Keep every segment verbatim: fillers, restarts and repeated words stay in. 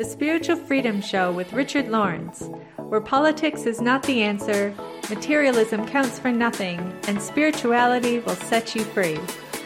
Spiritual Freedom Show with Richard Lawrence, where politics is not the answer, materialism counts for nothing, and spirituality will set you free.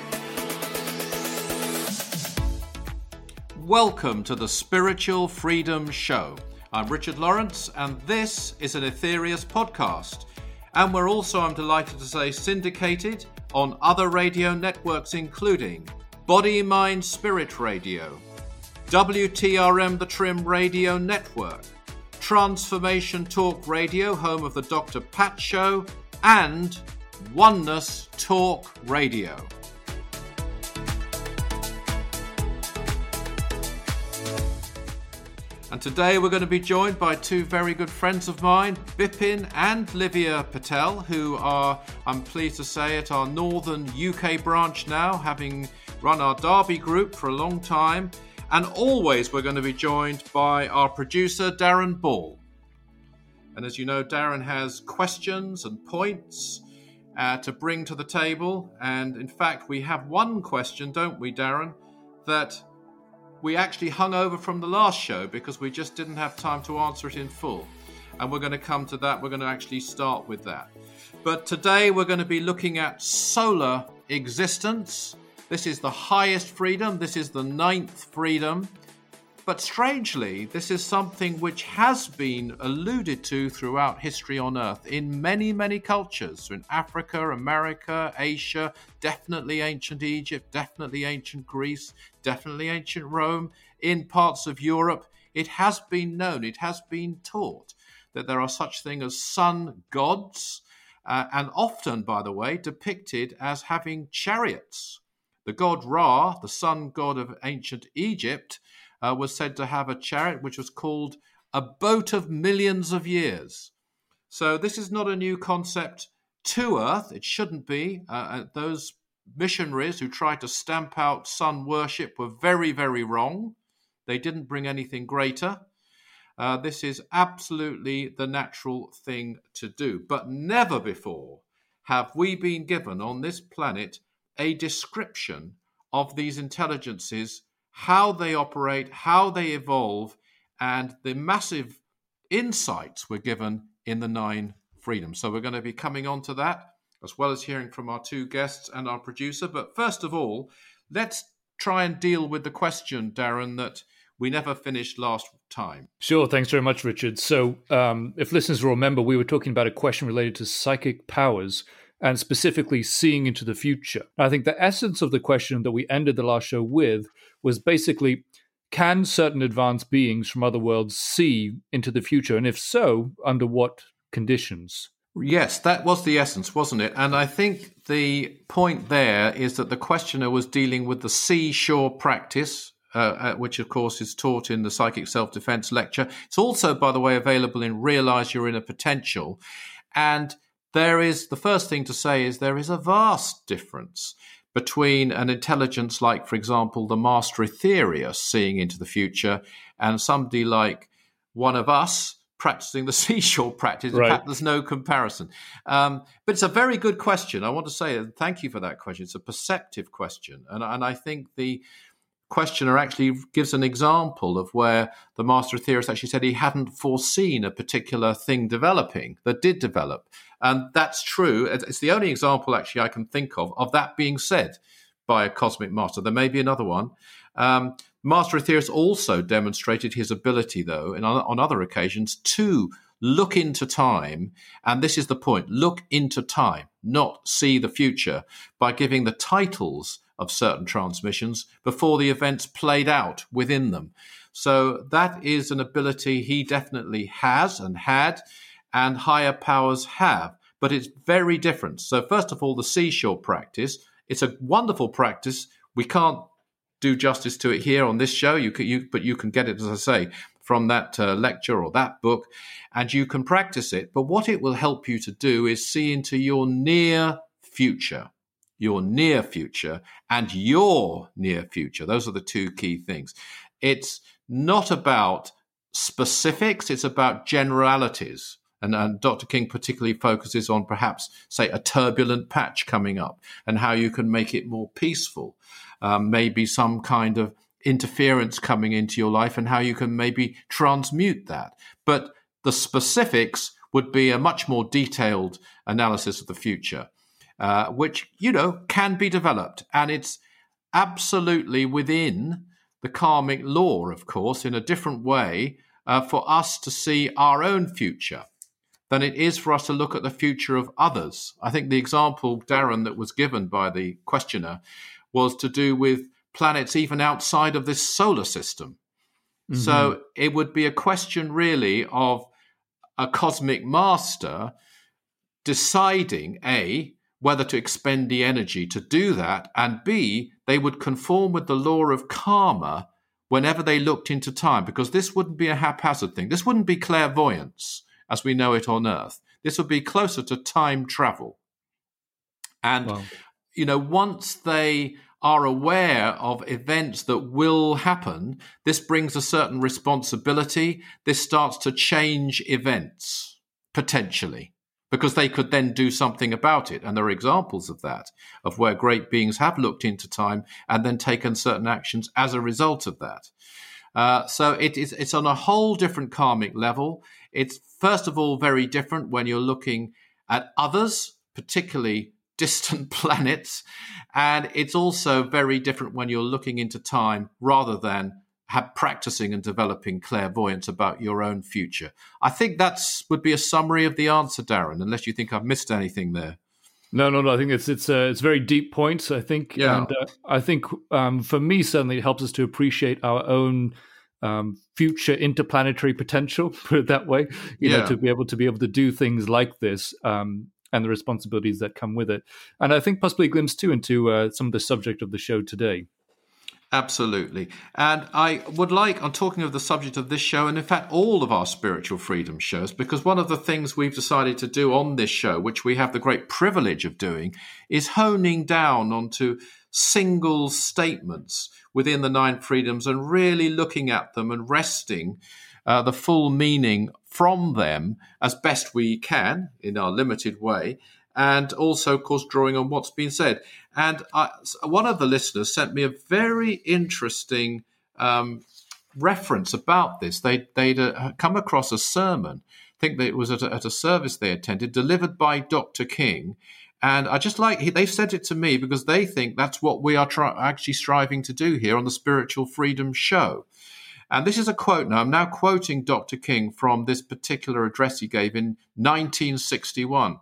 Welcome to the Spiritual Freedom Show. I'm Richard Lawrence, and this is an Aetherius podcast. And we're also, I'm delighted to say, syndicated on other radio networks, including Body, Mind, Spirit Radio, W T R M The Trim Radio Network, Transformation Talk Radio, home of the Doctor Pat Show, and Oneness Talk Radio. And today we're going to be joined by two very good friends of mine, Bipin and Livia Patel, who are, I'm pleased to say, at our northern U K branch now, having run our Derby group for a long time. And always we're going to be joined by our producer, Darren Ball. And as you know, Darren has questions and points uh, to bring to the table. And in fact, we have one question, don't we, Darren, that we actually hung over from the last show because we just didn't have time to answer it in full. And we're going to come to that. We're going to actually start with that. But today we're going to be looking at solar existence. This is the highest freedom. This is the ninth freedom. But strangely, this is something which has been alluded to throughout history on Earth in many, many cultures. So in Africa, America, Asia, definitely ancient Egypt, definitely ancient Greece, definitely ancient Rome, in parts of Europe. It has been known, it has been taught that there are such things as sun gods, uh, and often, by the way, depicted as having chariots. The god Ra, the sun god of ancient Egypt, uh, was said to have a chariot which was called a boat of millions of years. So this is not a new concept to Earth. It shouldn't be. Uh, those missionaries who tried to stamp out sun worship were very, very wrong. They didn't bring anything greater. Uh, this is absolutely the natural thing to do. But never before have we been given on this planet a description of these intelligences, how they operate, how they evolve, and the massive insights we're given in the nine freedoms. So we're going to be coming on to that, as well as hearing from our two guests and our producer. But first of all, let's try and deal with the question, Darren, that we never finished last time. Sure. Thanks very much, Richard. So um, if listeners will remember, we were talking about a question related to psychic powers and specifically seeing into the future. I think the essence of the question that we ended the last show with was basically, can certain advanced beings from other worlds see into the future? And if so, under what conditions? Yes, that was the essence, wasn't it? And I think the point there is that the questioner was dealing with the seashore practice, uh, which, of course, is taught in the Psychic Self-Defense lecture. It's also, by the way, available in Realize Your Inner Potential. And there is, the first thing to say is there is a vast difference between an intelligence like, for example, the Master Aetherius seeing into the future and somebody like one of us practicing the seashore practice. Right. In fact, there's no comparison. Um, but it's a very good question. I want to say thank you for that question. It's a perceptive question. And, and I think the questioner actually gives an example of where the Master Aetherius actually said he hadn't foreseen a particular thing developing that did develop. And that's true. It's the only example actually I can think of of that being said by a cosmic master. There may be another one. Um, Master Aetherius also demonstrated his ability, though, in, on other occasions, to look into time. And this is the point, look into time, not see the future, by giving the titles of certain transmissions before the events played out within them. So that is an ability he definitely has and had, and higher powers have, but it's very different. So first of all, the seashore practice, it's a wonderful practice. We can't do justice to it here on this show, you can, you, but you can get it, as I say, from that uh, lecture or that book, and you can practice it. But what it will help you to do is see into your near future, your near future and your near future. Those are the two key things. It's not about specifics, it's about generalities. And, and Doctor King particularly focuses on perhaps, say, a turbulent patch coming up and how you can make it more peaceful. Um, maybe some kind of interference coming into your life and how you can maybe transmute that. But the specifics would be a much more detailed analysis of the future, uh, which, you know, can be developed. And it's absolutely within the karmic law, of course, in a different way uh, for us to see our own future than it is for us to look at the future of others. I think the example, Darren, that was given by the questioner was to do with planets even outside of this solar system. Mm-hmm. So it would be a question really of a cosmic master deciding, A, whether to expend the energy to do that, and B, they would conform with the law of karma whenever they looked into time, because this wouldn't be a haphazard thing. This wouldn't be clairvoyance as we know it on Earth. This would be closer to time travel. And, wow. you know, once they are aware of events that will happen, this brings a certain responsibility. This starts to change events, potentially, because they could then do something about it. And there are examples of that, of where great beings have looked into time and then taken certain actions as a result of that. Uh, so it is, it's on a whole different karmic level. It's, first of all, very different when you're looking at others, particularly distant planets. And it's also very different when you're looking into time rather than have practicing and developing clairvoyance about your own future. I think that's would be a summary of the answer, Darren, unless you think I've missed anything there. No, no, no. I think it's it's uh, it's very deep points. I think, yeah. and uh, I think um, for me, certainly, it helps us to appreciate our own um, future interplanetary potential. Put it that way, you yeah. know, to be able to be able to do things like this. Um, and the responsibilities that come with it. And I think possibly a glimpse too into uh, some of the subject of the show today. Absolutely. And I would like, on talking of the subject of this show, and in fact all of our spiritual freedom shows, because one of the things we've decided to do on this show, which we have the great privilege of doing, is honing down onto single statements within the nine freedoms and really looking at them and wresting uh, the full meaning from them as best we can in our limited way, and also, of course, drawing on what's been said. And I, one of the listeners sent me a very interesting um, reference about this. They, they'd uh, come across a sermon, I think that it was at a, at a service they attended, delivered by Doctor King. And I just like, they've sent it to me because they think that's what we are try, actually striving to do here on the Spiritual Freedom Show. And this is a quote now. I'm now quoting Doctor King from this particular address he gave in nineteen sixty-one.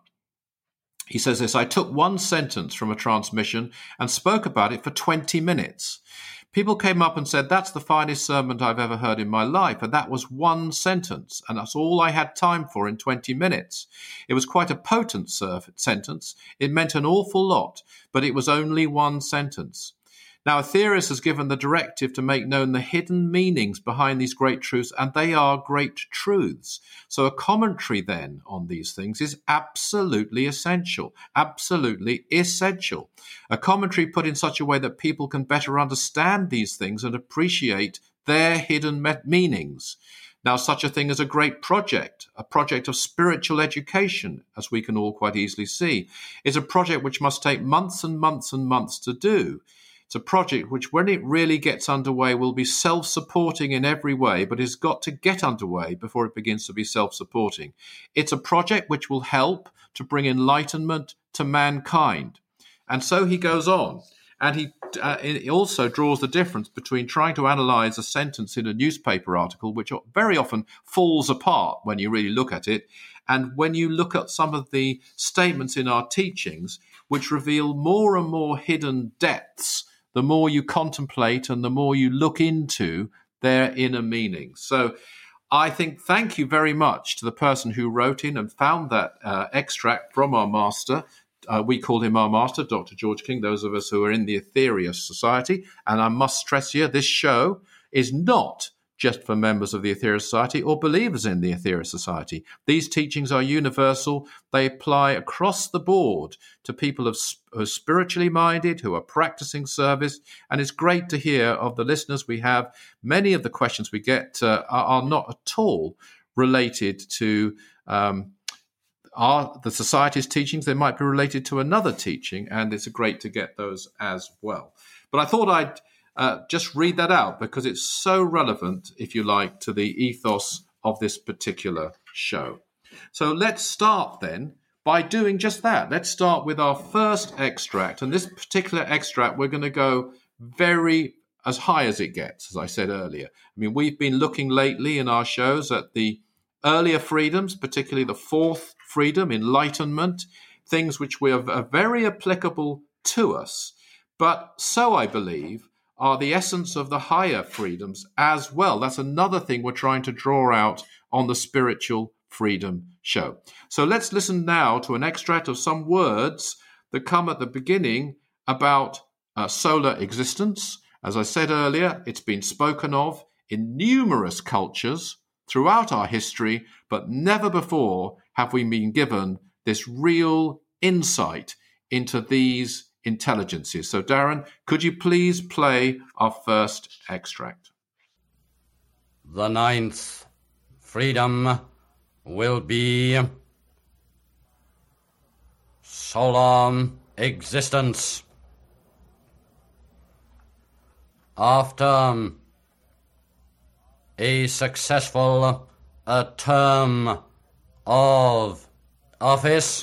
He says this: I took one sentence from a transmission and spoke about it for twenty minutes. People came up and said, that's the finest sermon I've ever heard in my life. And that was one sentence. And that's all I had time for in twenty minutes. It was quite a potent sentence. It meant an awful lot, but it was only one sentence. Now, Aetherius has given the directive to make known the hidden meanings behind these great truths, and they are great truths. So a commentary then on these things is absolutely essential, absolutely essential. A commentary put in such a way that people can better understand these things and appreciate their hidden me- meanings. Now, such a thing as a great project, a project of spiritual education, as we can all quite easily see, is a project which must take months and months and months to do. It's a project which, when it really gets underway, will be self-supporting in every way, but has got to get underway before it begins to be self-supporting. It's a project which will help to bring enlightenment to mankind. And so he goes on, and he, uh, he also draws the difference between trying to analyze a sentence in a newspaper article, which very often falls apart when you really look at it, and when you look at some of the statements in our teachings, which reveal more and more hidden depths the more you contemplate and the more you look into their inner meanings. So I think thank you very much to the person who wrote in and found that uh, extract from our master. Uh, we call him our master, Doctor George King, those of us who are in the Aetherius Society. And I must stress here, this show is not just for members of the Aetherius Society or believers in the Aetherius Society. These teachings are universal. They apply across the board to people who are spiritually minded, who are practicing service. And it's great to hear of the listeners we have. Many of the questions we get uh, are, are not at all related to um, our, the Society's teachings. They might be related to another teaching, and it's great to get those as well. But I thought I'd uh, just read that out because it's so relevant, if you like, to the ethos of this particular show. So let's start then by doing just that. Let's start with our first extract. And this particular extract, we're going to go very as high as it gets, as I said earlier. I mean, we've been looking lately in our shows at the earlier freedoms, particularly the fourth freedom, enlightenment, things which were are very applicable to us. But so, I believe, are the essence of the higher freedoms as well. That's another thing we're trying to draw out on the Spiritual Freedom Show. So let's listen now to an extract of some words that come at the beginning about uh, solar existence. As I said earlier, it's been spoken of in numerous cultures throughout our history, but never before have we been given this real insight into these intelligences. So, Darren, could you please play our first extract? The ninth freedom will be solar existence. After a successful uh, term of office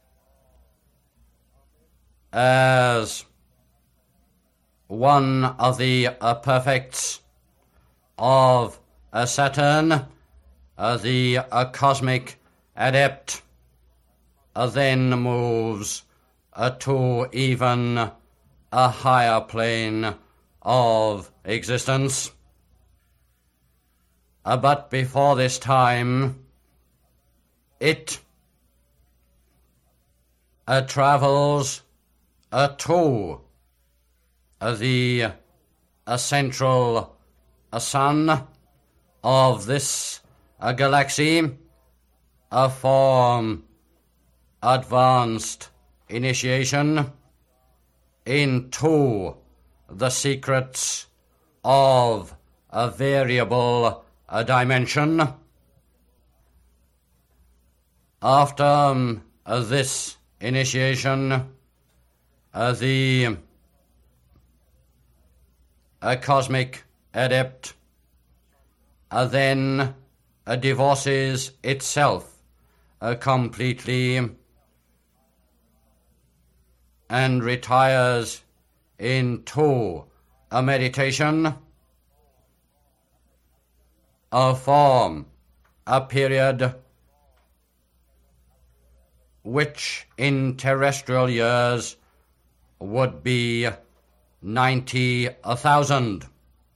as one of the uh, perfects of uh, Saturn, uh, the uh, cosmic adept uh, then moves uh, to even a higher plane of existence. Uh, but before this time, it uh, travels uh, to uh, the uh, central uh, sun of this uh, galaxy uh, for advanced initiation into the secrets of a variable uh, dimension. After um, uh, this initiation, uh, the uh, cosmic adept uh, then uh, divorces itself uh, completely and retires into a meditation uh, for a period which in terrestrial years would be ninety thousand.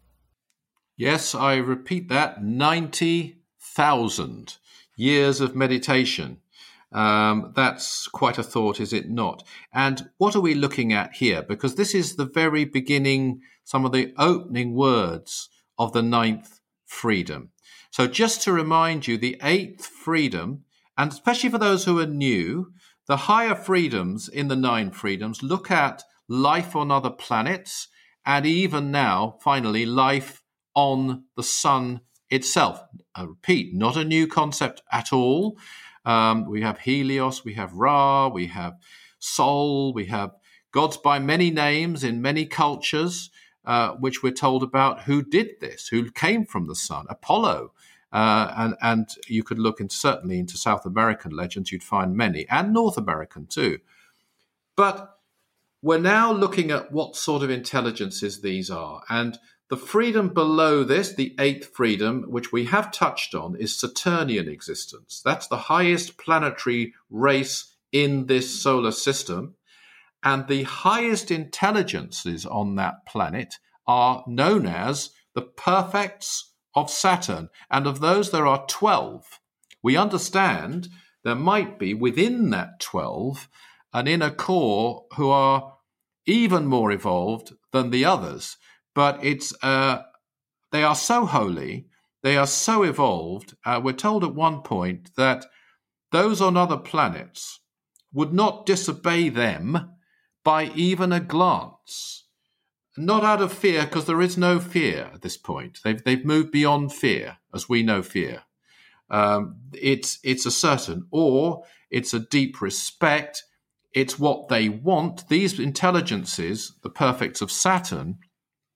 Yes, I repeat that, ninety thousand years of meditation. Um, that's quite a thought, is it not? And what are we looking at here? Because this is the very beginning, some of the opening words of the ninth freedom. So just to remind you, the eighth freedom, and especially for those who are new, the higher freedoms in the nine freedoms look at life on other planets and even now, finally, life on the sun itself. I repeat, not a new concept at all. Um, we have Helios, we have Ra, we have Sol, we have gods by many names in many cultures, uh, which we're told about who did this, who came from the sun. Apollo. Uh, and, and you could look in, certainly into South American legends, you'd find many, and North American too. But we're now looking at what sort of intelligences these are. And the freedom below this, the eighth freedom, which we have touched on, is Saturnian existence. That's the highest planetary race in this solar system. And the highest intelligences on that planet are known as the perfects of Saturn. And of those, there are twelve. We understand there might be within that twelve an inner core who are even more evolved than the others. But it's uh, they are so holy, they are so evolved. Uh, we're told at one point that those on other planets would not disobey them by even a glance. Not out of fear, because there is no fear at this point. They've they've moved beyond fear, as we know fear. Um, it's it's a certain awe, it's a deep respect, it's what they want. These intelligences, the perfects of Saturn,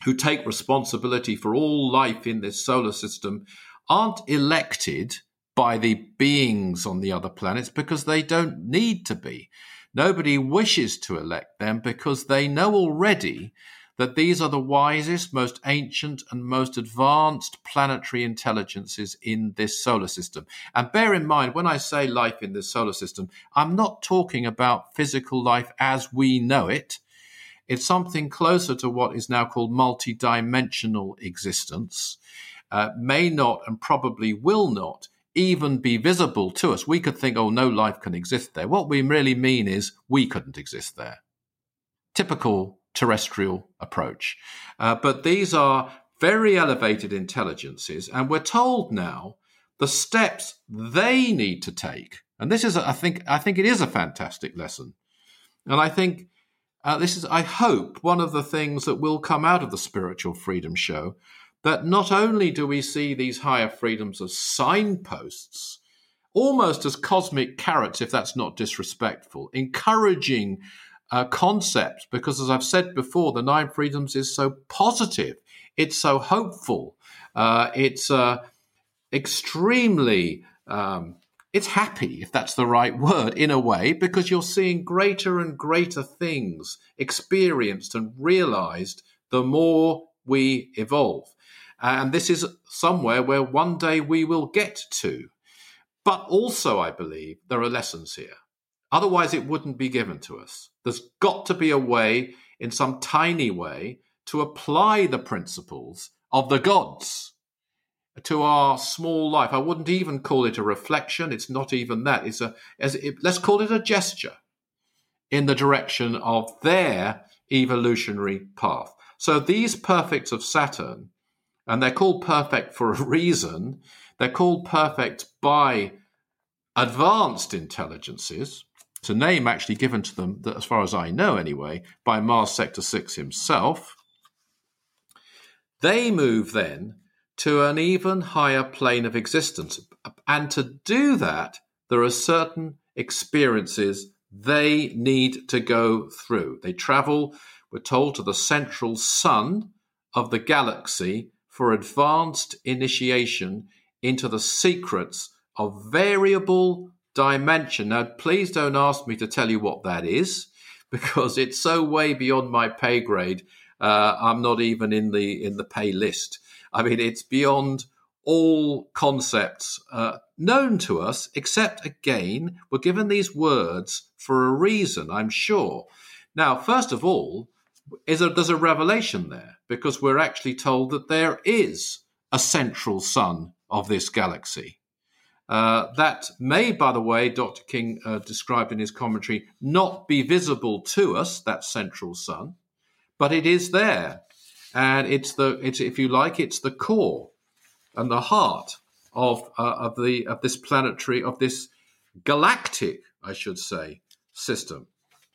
who take responsibility for all life in this solar system, aren't elected by the beings on the other planets because they don't need to be. Nobody wishes to elect them because they know already that these are the wisest, most ancient, and most advanced planetary intelligences in this solar system. And bear in mind, when I say life in this solar system, I'm not talking about physical life as we know it. It's something closer to what is now called multidimensional existence, uh, may not and probably will not even be visible to us. We could think, oh, no life can exist there. What we really mean is we couldn't exist there. Typical terrestrial approach. Uh, but these are very elevated intelligences, and we're told now the steps they need to take. And this is, I think, I think it is a fantastic lesson. And I think uh, this is, I hope, one of the things that will come out of the Spiritual Freedom Show, that not only do we see these higher freedoms as signposts, almost as cosmic carrots, if that's not disrespectful, encouraging uh, concepts, because as I've said before, the Nine Freedoms is so positive, it's so hopeful, uh, it's uh, extremely, um, it's happy, if that's the right word, in a way, because you're seeing greater and greater things experienced and realized the more we evolve. And this is somewhere where one day we will get to. But also, I believe, there are lessons here. Otherwise, it wouldn't be given to us. There's got to be a way, in some tiny way, to apply the principles of the gods to our small life. I wouldn't even call it a reflection. It's not even that. It's a, as it, let's call it a gesture in the direction of their evolutionary path. So these perfects of Saturn, and they're called perfect for a reason. They're called perfect by advanced intelligences. It's a name actually given to them, that, as far as I know anyway, by Mars Sector six himself. They move then to an even higher plane of existence. And to do that, there are certain experiences they need to go through. They travel, we're told, to the central sun of the galaxy for advanced initiation into the secrets of variable dimension. Now, please don't ask me to tell you what that is, because it's so way beyond my pay grade. Uh, I'm not even in the in the pay list. I mean, it's beyond all concepts uh, known to us, except, again, we're given these words for a reason, I'm sure. Now, first of all, is a, there's a revelation there, because we're actually told that there is a central sun of this galaxy. Uh, that may, by the way, Doctor King uh, described in his commentary, not be visible to us, that central sun, but it is there. And it's the, it's, if you like, it's the core and the heart of uh, of the of this planetary, of this galactic, I should say, system.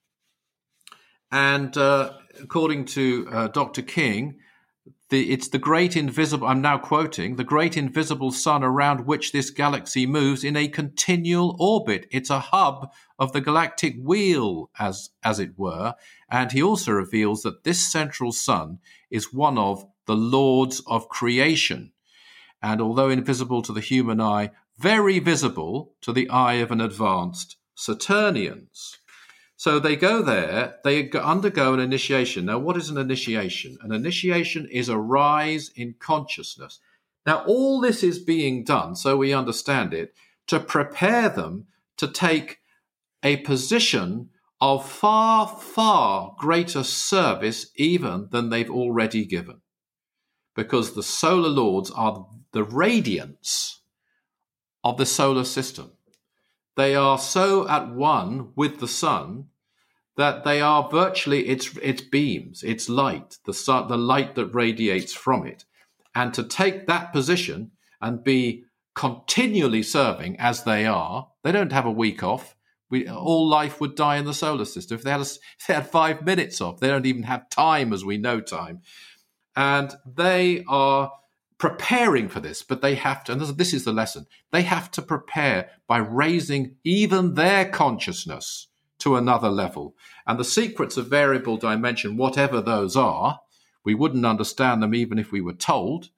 And uh, according to uh, Doctor King, the, it's the great invisible, I'm now quoting, the great invisible sun around which this galaxy moves in a continual orbit. It's a hub of the galactic wheel, as, as it were. And he also reveals that this central sun is one of the lords of creation. And although invisible to the human eye, very visible to the eye of an advanced Saturnians. So they go there, they undergo an initiation. Now, what is an initiation? An initiation is a rise in consciousness. Now, all this is being done, so we understand it, to prepare them to take a position of far, far greater service even than they've already given. Because the solar lords are the radiance of the solar system. They are so at one with the sun that they are virtually its its beams, its light, the sun, the light that radiates from it. And to take that position and be continually serving as they are, they don't have a week off. We, all life would die in the solar system. If they, had a, if they had five minutes off, they don't even have time as we know time. And they are preparing for this, but they have to, and this is the lesson, they have to prepare by raising even their consciousness to another level. And the secrets of variable dimension, whatever those are, We wouldn't understand them even if we were told.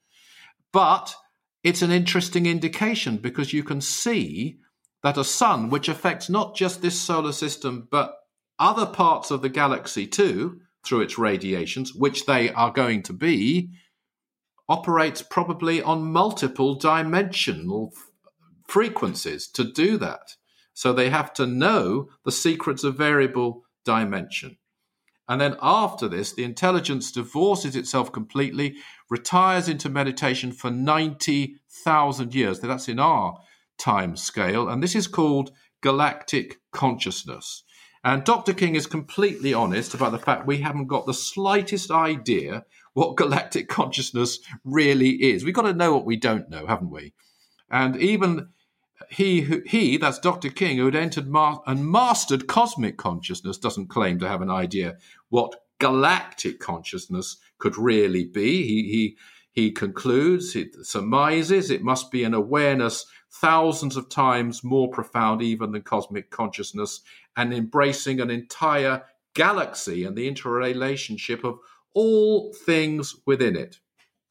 But it's an interesting indication because you can see that a sun, which affects not just this solar system, but other parts of the galaxy too, through its radiations, which they are going to be, operates probably on multiple dimensional f- frequencies to do that. So they have to know the secrets of variable dimension. And then after this, the intelligence divorces itself completely, retires into meditation for ninety thousand years. That's in our time scale. And this is called galactic consciousness. And Doctor King is completely honest about the fact we haven't got the slightest idea what galactic consciousness really is. We've got to know what we don't know, haven't we? And even he, who, he that's Doctor King, who had entered ma- and mastered cosmic consciousness, doesn't claim to have an idea what galactic consciousness could really be. He he he concludes, he surmises, it must be an awareness thousands of times more profound even than cosmic consciousness, and embracing an entire galaxy and the interrelationship of all things within it.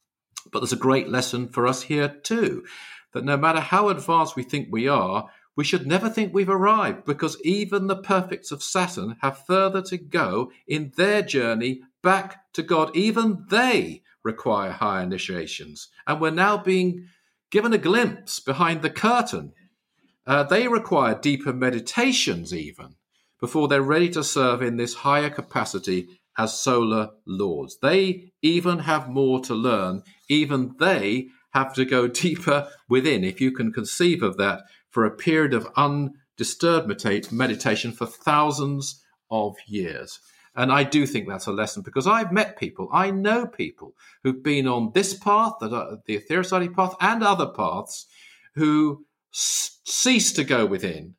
But there's a great lesson for us here too, that no matter how advanced we think we are, we should never think we've arrived, because even the perfects of Saturn have further to go in their journey back to God. Even they require higher initiations, and we're now being given a glimpse behind the curtain. Uh, they require deeper meditations even before they're ready to serve in this higher capacity as solar lords. They even have more to learn. Even they have to go deeper within, if you can conceive of that, for a period of undisturbed medita- meditation for thousands of years. And I do think that's a lesson, because I've met people, I know people who've been on this path, the Aetherius Society path, and other paths, who s- cease to go within,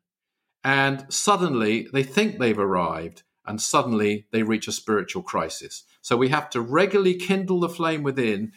and suddenly they think they've arrived, and suddenly they reach a spiritual crisis. So we have to regularly kindle the flame within,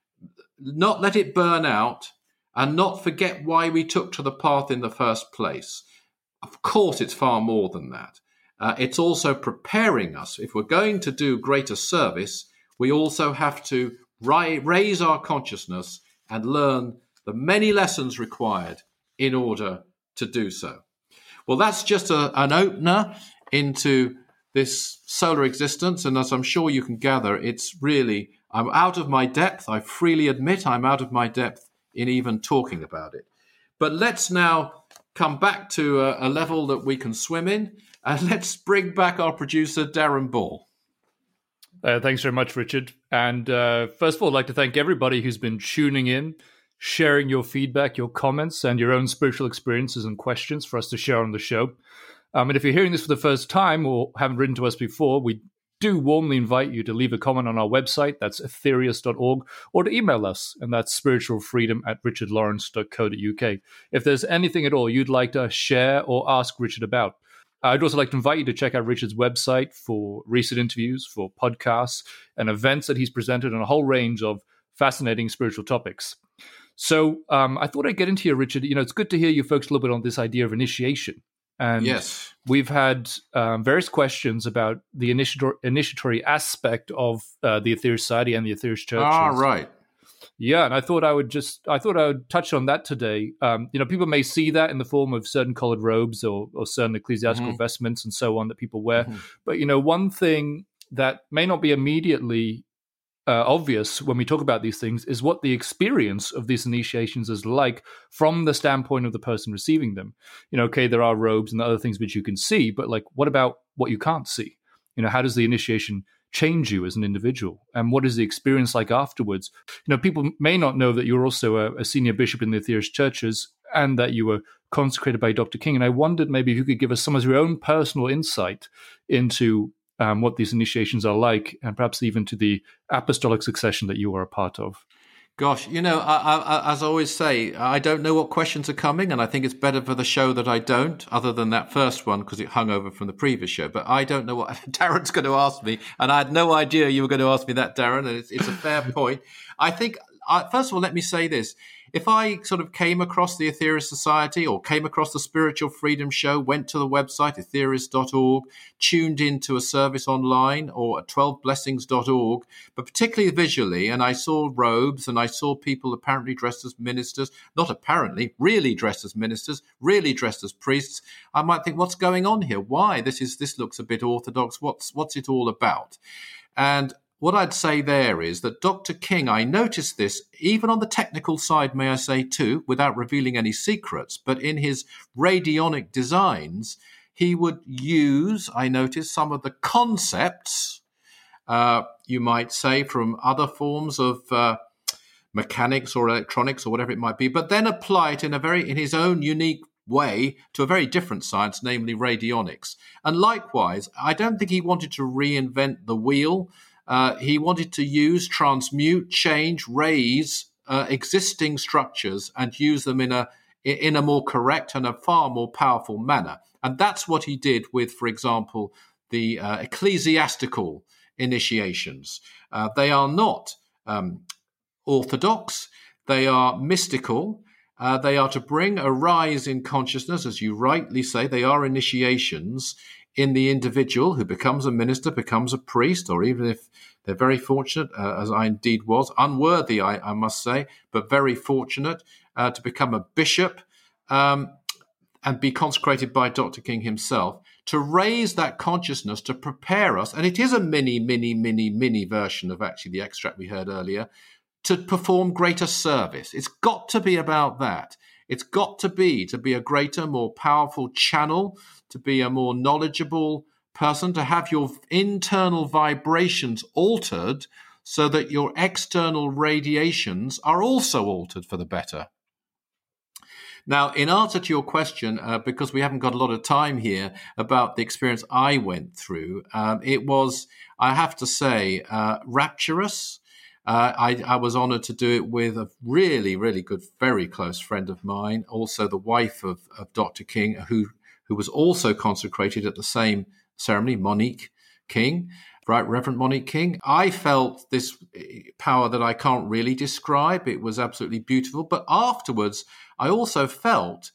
not let it burn out, and not forget why we took to the path in the first place. Of course, it's far more than that. Uh, it's also preparing us. If we're going to do greater service, we also have to ri- raise our consciousness and learn the many lessons required in order to do so. Well, that's just a, an opener into this solar existence. And as I'm sure you can gather, it's really, I'm out of my depth. I freely admit I'm out of my depth in even talking about it. But let's now come back to a, a level that we can swim in. And let's bring back our producer, Darren Ball. Uh, thanks very much, Richard. And uh, first of all, I'd like to thank everybody who's been tuning in, sharing your feedback, your comments, and your own spiritual experiences and questions for us to share on the show. Um, and if you're hearing this for the first time or haven't written to us before, we do warmly invite you to leave a comment on our website, that's aetherius dot org, or to email us, and that's spiritualfreedom at richard lawrence dot co dot uk. If there's anything at all you'd like to share or ask Richard about. I'd also like to invite you to check out Richard's website for recent interviews, for podcasts, and events that he's presented on a whole range of fascinating spiritual topics. So um, I thought I'd get into here, Richard. You know, it's good to hear you folks a little bit on this idea of initiation. And yes, we've had um, various questions about the initiator- initiatory aspect of uh, the Aetherius Society and the Aetherius Church. Ah, right. Yeah, and I thought I would just, I thought I would touch on that today. Um, you know, people may see that in the form of certain colored robes or, or certain ecclesiastical mm-hmm. vestments and so on that people wear. Mm-hmm. But, you know, one thing that may not be immediately uh, obvious when we talk about these things is what the experience of these initiations is like from the standpoint of the person receiving them. You know, okay, there are robes and other things which you can see, but like, what about what you can't see? You know, how does the initiation change you as an individual, and what is the experience like afterwards? You know, people may not know that you're also a, a senior bishop in the Aetherius churches and that you were consecrated by Doctor King, and I wondered maybe if you could give us some of your own personal insight into um, what these initiations are like, and perhaps even to the apostolic succession that you are a part of. Gosh, you know, I, I, as I always say, I don't know what questions are coming, and I think it's better for the show that I don't, other than that first one, because it hung over from the previous show. But I don't know what Darren's going to ask me, and I had no idea you were going to ask me that, Darren, and it's, it's a fair point. I think I, first of all, let me say this. If I sort of came across the Aetherius Society or came across the Spiritual Freedom Show, went to the website, aetherius dot org, tuned into a service online or at twelve blessings dot org, but particularly visually, and I saw robes and I saw people apparently dressed as ministers, not apparently, really dressed as ministers, really dressed as priests, I might think, what's going on here? Why? This is this looks a bit orthodox. What's what's it all about? And what I'd say there is that Doctor King, I noticed this even on the technical side, may I say too, without revealing any secrets, but in his radionic designs, he would use, I noticed, some of the concepts, uh, you might say, from other forms of uh, mechanics or electronics or whatever it might be, but then apply it in a very, in his own unique way to a very different science, namely radionics. And likewise, I don't think he wanted to reinvent the wheel. Uh, he wanted to use, transmute, change, raise uh, existing structures and use them in a in a more correct and a far more powerful manner. And that's what he did with, for example, the uh, ecclesiastical initiations. Uh, they are not um, orthodox. They are mystical. Uh, they are to bring a rise in consciousness, as you rightly say. They are initiations in the individual who becomes a minister, becomes a priest, or even if they're very fortunate, uh, as I indeed was, unworthy, I, I must say, but very fortunate uh, to become a bishop um, and be consecrated by Doctor King himself, to raise that consciousness, to prepare us, and it is a mini, mini, mini, mini version of actually the extract we heard earlier, to perform greater service. It's got to be about that. It's got to be, to be a greater, more powerful channel, to be a more knowledgeable person, to have your internal vibrations altered so that your external radiations are also altered for the better. Now, in answer to your question, uh, because we haven't got a lot of time here about the experience I went through, um, it was, I have to say, uh, rapturous. Uh, I, I was honored to do it with a really, really good, very close friend of mine, also the wife of, of Doctor King, who who was also consecrated at the same ceremony, Monique King, Right Reverend Monique King. I felt this power that I can't really describe. It was absolutely beautiful. But afterwards, I also felt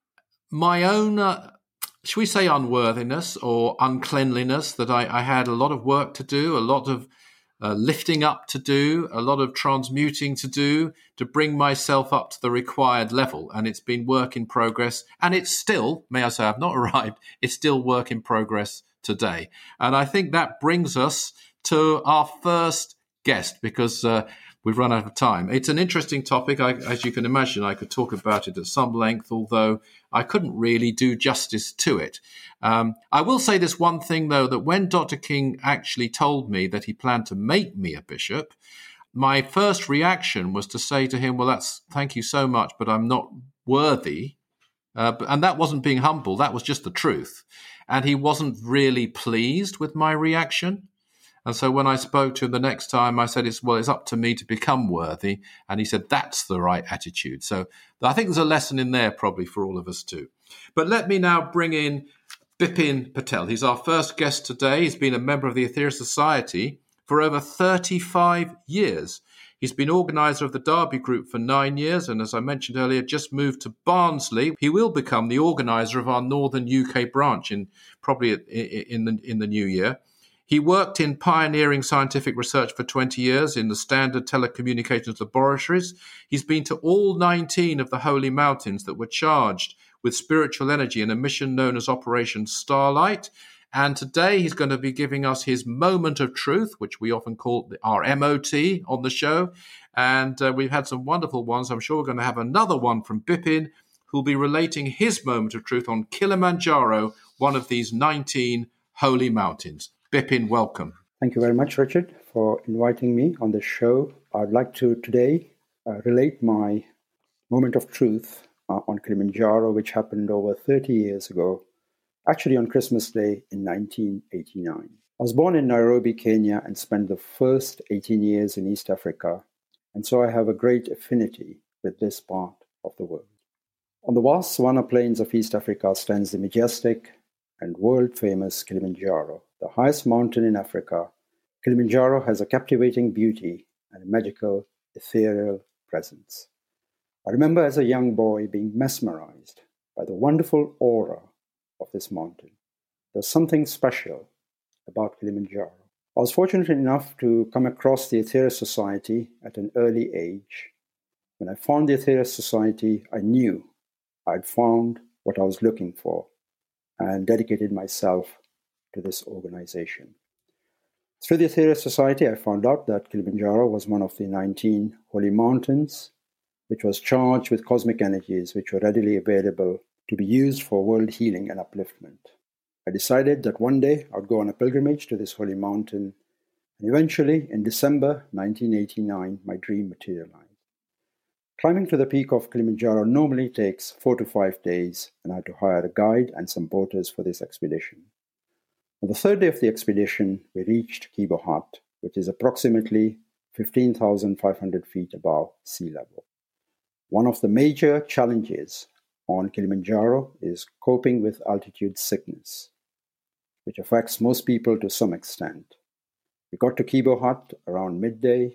my own, uh, should we say, unworthiness or uncleanliness, that I, I had a lot of work to do, a lot of Uh, lifting up to do, a lot of transmuting to do, to bring myself up to the required level. And it's been work in progress. And it's still, may I say, I've not arrived, it's still work in progress today. And I think that brings us to our first guest, because uh, we've run out of time. It's an interesting topic. I, as you can imagine, I could talk about it at some length, although I couldn't really do justice to it. Um, I will say this one thing, though, that when Doctor King actually told me that he planned to make me a bishop, my first reaction was to say to him, well, that's thank you so much, but I'm not worthy. Uh, and that wasn't being humble. That was just the truth. And he wasn't really pleased with my reaction. And so when I spoke to him the next time, I said, it's, well, it's up to me to become worthy. And he said, that's the right attitude. So I think there's a lesson in there probably for all of us too. But let me now bring in Bipin Patel. He's our first guest today. He's been a member of the Aetherius Society for over thirty-five years. He's been organizer of the Derby Group for nine years. And as I mentioned earlier, just moved to Barnsley. He will become the organizer of our Northern U K branch in probably in the, in the new year. He worked in pioneering scientific research for twenty years in the Standard Telecommunications Laboratories. He's been to all nineteen of the holy mountains that were charged with spiritual energy in a mission known as Operation Starlight. And today he's going to be giving us his moment of truth, which we often call our M O T on the show. And uh, we've had some wonderful ones. I'm sure we're going to have another one from Bipin, who'll be relating his moment of truth on Kilimanjaro, one of these nineteen holy mountains. Bipin, welcome. Thank you very much, Richard, for inviting me on this show. I'd like to today uh, relate my moment of truth uh, on Kilimanjaro, which happened over thirty years ago, actually on Christmas Day in nineteen eighty-nine. I was born in Nairobi, Kenya, and spent the first eighteen years in East Africa, and so I have a great affinity with this part of the world. On the vast savanna plains of East Africa stands the majestic and world-famous Kilimanjaro, the highest mountain in Africa. Kilimanjaro has a captivating beauty and a magical ethereal presence. I remember as a young boy being mesmerized by the wonderful aura of this mountain. There was something special about Kilimanjaro. I was fortunate enough to come across the Aetherius Society at an early age. When I found the Aetherius Society, I knew I'd found what I was looking for and dedicated myself to this organization. Through the Aetherius Society, I found out that Kilimanjaro was one of the nineteen holy mountains, which was charged with cosmic energies which were readily available to be used for world healing and upliftment. I decided that one day I would go on a pilgrimage to this holy mountain, and eventually, in December nineteen eighty-nine, my dream materialized. Climbing to the peak of Kilimanjaro normally takes four to five days, and I had to hire a guide and some porters for this expedition. On the third day of the expedition, we reached Kibo Hut, which is approximately fifteen thousand five hundred feet above sea level. One of the major challenges on Kilimanjaro is coping with altitude sickness, which affects most people to some extent. We got to Kibo Hut around midday.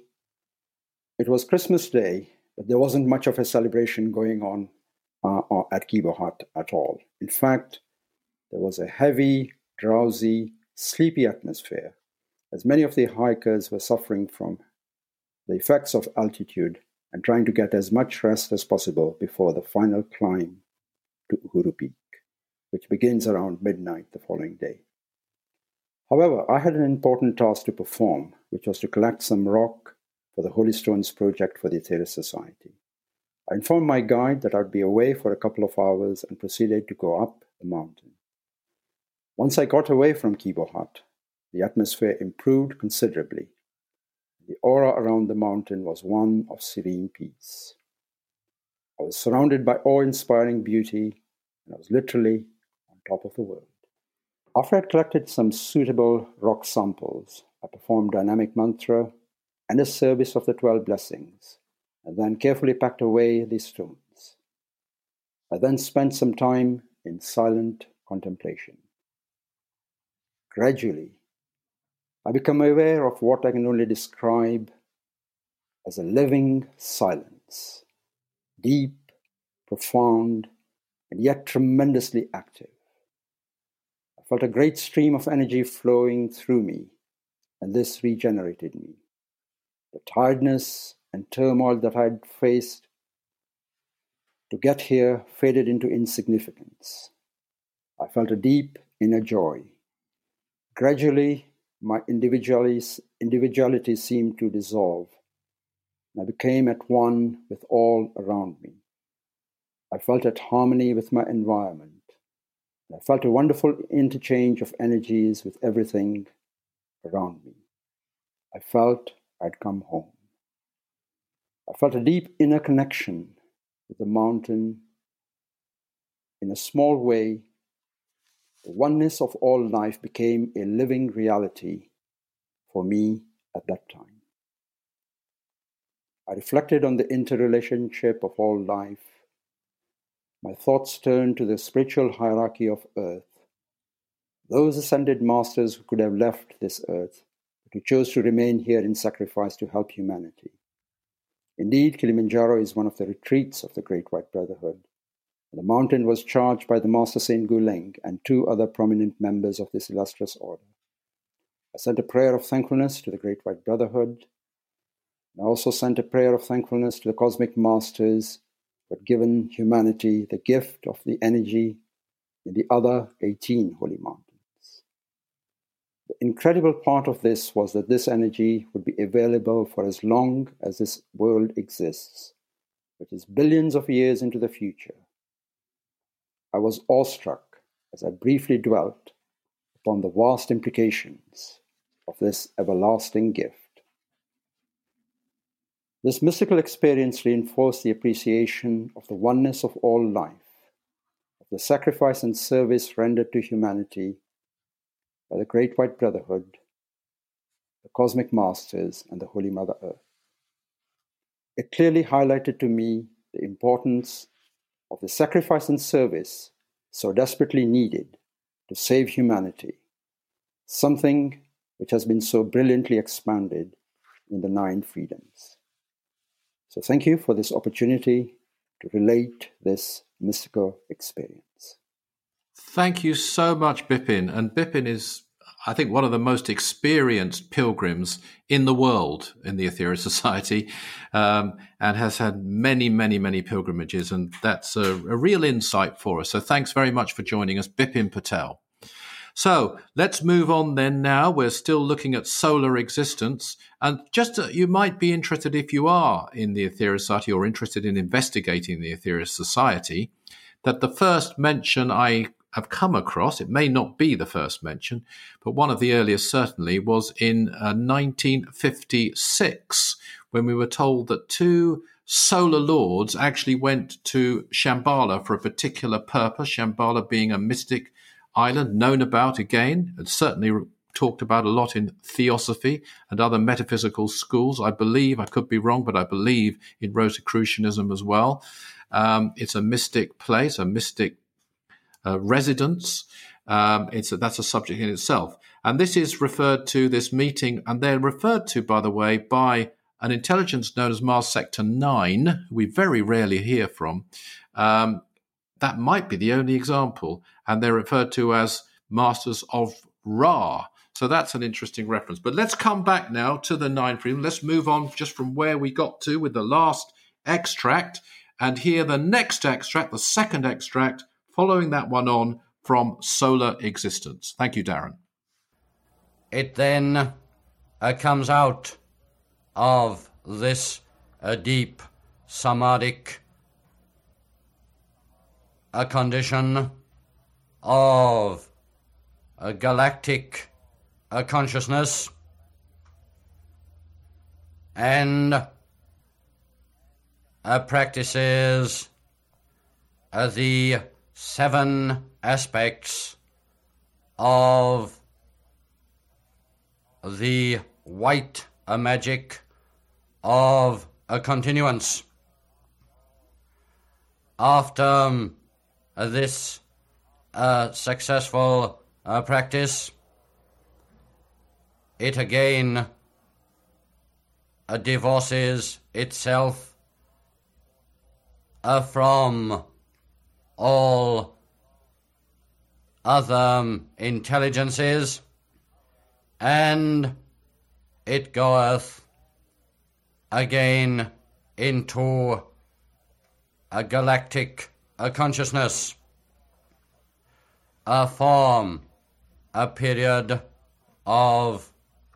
It was Christmas Day, but there wasn't much of a celebration going on uh, at Kibo Hut at all. In fact, there was a heavy, drowsy, sleepy atmosphere, as many of the hikers were suffering from the effects of altitude and trying to get as much rest as possible before the final climb to Uhuru Peak, which begins around midnight the following day. However, I had an important task to perform, which was to collect some rock for the Holy Stones project for the Aetherius Society. I informed my guide that I would be away for a couple of hours and proceeded to go up the mountain. Once I got away from Kibo Hut, the atmosphere improved considerably. The aura around the mountain was one of serene peace. I was surrounded by awe-inspiring beauty, and I was literally on top of the world. After I had collected some suitable rock samples, I performed dynamic mantra and a service of the twelve blessings, and then carefully packed away these stones. I then spent some time in silent contemplation. Gradually, I become aware of what I can only describe as a living silence, deep, profound, and yet tremendously active. I felt a great stream of energy flowing through me, and this regenerated me. The tiredness and turmoil that I had faced to get here faded into insignificance. I felt a deep inner joy. Gradually, my individuality seemed to dissolve, and I became at one with all around me. I felt at harmony with my environment. I felt a wonderful interchange of energies with everything around me. I felt I'd come home. I felt a deep inner connection with the mountain. In a small way, the oneness of all life became a living reality for me at that time. I reflected on the interrelationship of all life. My thoughts turned to the spiritual hierarchy of earth. Those ascended masters who could have left this earth, but who chose to remain here in sacrifice to help humanity. Indeed, Kilimanjaro is one of the retreats of the Great White Brotherhood. The mountain was charged by the Master Saint Guling and two other prominent members of this illustrious order. I sent a prayer of thankfulness to the Great White Brotherhood. I also sent a prayer of thankfulness to the Cosmic Masters who had given humanity the gift of the energy in the other eighteen holy mountains. The incredible part of this was that this energy would be available for as long as this world exists, which is billions of years into the future. I was awestruck as I briefly dwelt upon the vast implications of this everlasting gift. This mystical experience reinforced the appreciation of the oneness of all life, of the sacrifice and service rendered to humanity by the Great White Brotherhood, the Cosmic Masters, and the Holy Mother Earth. It clearly highlighted to me the importance of the sacrifice and service so desperately needed to save humanity, something which has been so brilliantly expanded in the Nine Freedoms. So thank you for this opportunity to relate this mystical experience. Thank you so much, Bipin. And Bipin is, I think, one of the most experienced pilgrims in the world in the Aetherius Society, um, and has had many, many, many pilgrimages. And that's a, a real insight for us. So thanks very much for joining us, Bipin Patel. So let's move on then now. We're still looking at solar existence. And just uh, you might be interested, if you are in the Aetherius Society or interested in investigating the Aetherius Society, that the first mention I have come across, it may not be the first mention, but one of the earliest certainly, was in uh, nineteen fifty-six, when we were told that two solar lords actually went to Shambhala for a particular purpose, Shambhala being a mystic island known about again, and certainly talked about a lot in theosophy and other metaphysical schools. I believe, I could be wrong, but I believe in Rosicrucianism as well. Um, it's a mystic place, a mystic uh, residence. Um, it's a, that's a subject in itself. And this is referred to, this meeting, and they're referred to, by the way, by an intelligence known as Mars Sector nine, who we very rarely hear from. Um, that might be the only example. And they're referred to as Masters of Ra. So that's an interesting reference. But let's come back now to the Nine Freedom. Let's move on just from where we got to with the last extract, and hear the next extract, the second extract, following that one on from Solar Existence. Thank you, Darren. It then uh, comes out of this uh, deep samadhic a condition of a galactic a consciousness, and uh, practices uh, the seven aspects of the white uh, magic of a continuance. After um, uh, this uh, successful uh, practice, it again uh, divorces itself uh, from all other um, intelligences, and it goeth again into a galactic a consciousness, a form, a period of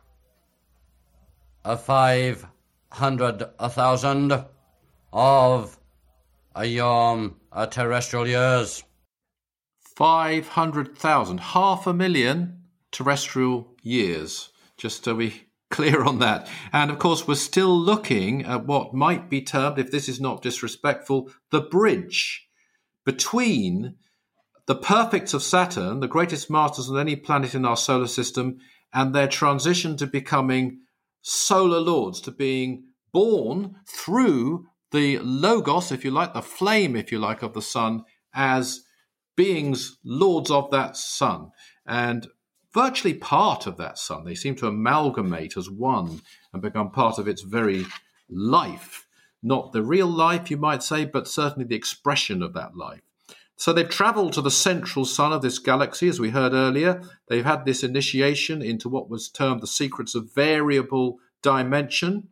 a five hundred a thousand of a yom a terrestrial years. Five hundred thousand, half a million terrestrial years, just to be clear on that. And of course, we're still looking at what might be termed, if this is not disrespectful, the bridge between the perfects of Saturn, the greatest masters of any planet in our solar system, and their transition to becoming solar lords, to being born through the logos, if you like, the flame, if you like, of the sun, as beings lords of that sun, and virtually part of that sun. They seem to amalgamate as one and become part of its very life. Not the real life, you might say, but certainly the expression of that life. So they've traveled to the central sun of this galaxy, as we heard earlier. They've had this initiation into what was termed the secrets of variable dimension,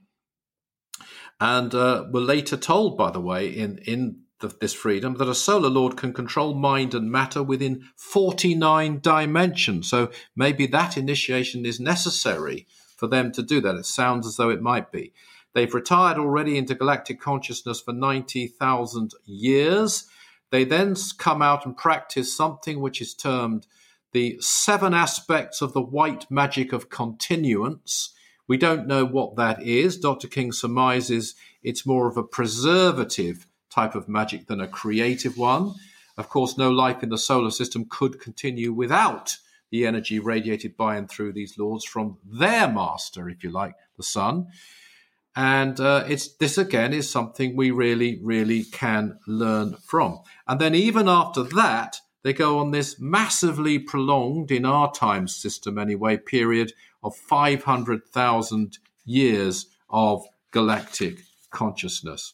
and uh, were later told, by the way, in, in the, this freedom, that a solar lord can control mind and matter within forty-nine dimensions. So maybe that initiation is necessary for them to do that. It sounds as though it might be. They've retired already into galactic consciousness for ninety thousand years. They then come out and practice something which is termed the seven aspects of the white magic of continuance. We don't know what that is. Doctor King surmises it's more of a preservative type of magic than a creative one. Of course, no life in the solar system could continue without the energy radiated by and through these lords from their master, if you like, the sun. And uh, it's this, again, is something we really, really can learn from. And then even after that, they go on this massively prolonged, in our time system anyway, period of five hundred thousand years of galactic consciousness.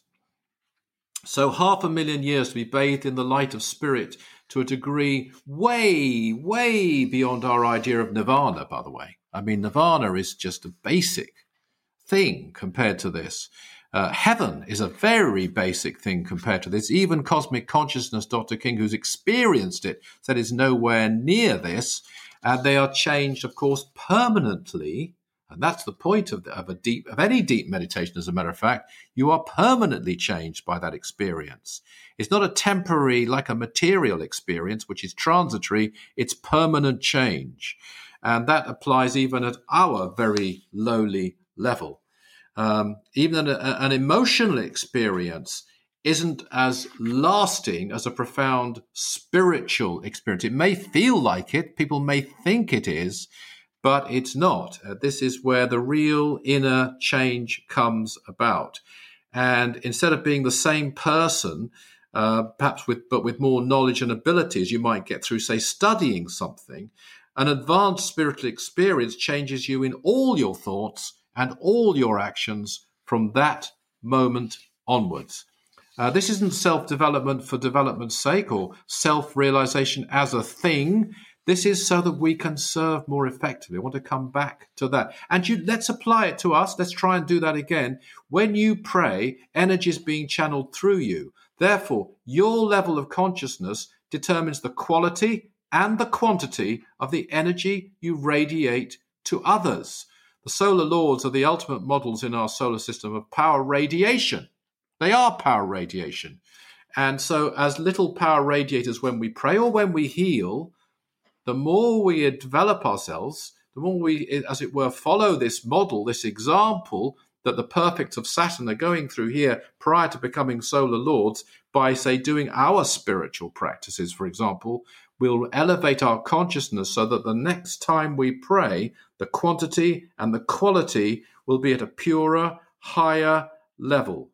So half a million years to be bathed in the light of spirit to a degree way, way beyond our idea of nirvana, by the way. I mean, nirvana is just a basic thing compared to this. Uh, heaven is a very basic thing compared to this. Even cosmic consciousness, Doctor King, who's experienced it, said is nowhere near this. And they are changed, of course, permanently. And that's the point of, the, of a deep, of any deep meditation, as a matter of fact. You are permanently changed by that experience. It's not a temporary, like a material experience, which is transitory. It's permanent change. And that applies even at our very lowly level. Um, even an, an emotional experience isn't as lasting as a profound spiritual experience. It may feel like it, people may think it is, but it's not. Uh, this is where the real inner change comes about. And instead of being the same person, uh, perhaps with but with more knowledge and abilities you might get through, say, studying something, an advanced spiritual experience changes you in all your thoughts and all your actions from that moment onwards. Uh, this isn't self-development for development's sake or self-realization as a thing. This is so that we can serve more effectively. I want to come back to that. And you, let's apply it to us. Let's try and do that again. When you pray, energy is being channeled through you. Therefore, your level of consciousness determines the quality and the quantity of the energy you radiate to others. The solar lords are the ultimate models in our solar system of power radiation. They are power radiation. And so as little power radiators when we pray or when we heal, the more we develop ourselves, the more we, as it were, follow this model, this example that the perfects of Saturn are going through here prior to becoming solar lords by, say, doing our spiritual practices, for example, we'll elevate our consciousness so that the next time we pray, the quantity and the quality will be at a purer, higher level.